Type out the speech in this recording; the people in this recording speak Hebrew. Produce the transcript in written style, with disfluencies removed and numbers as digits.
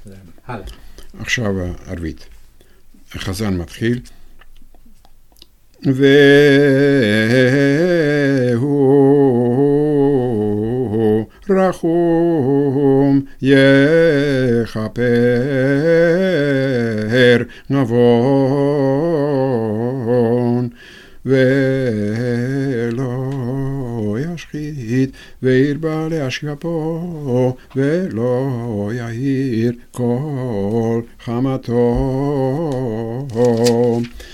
הלאה. עכשיו ערבית. החזן מתחיל. והוא רחום יכפר נבון ולא ישחית וירבה להשקפו ולא יאיר כל חמתו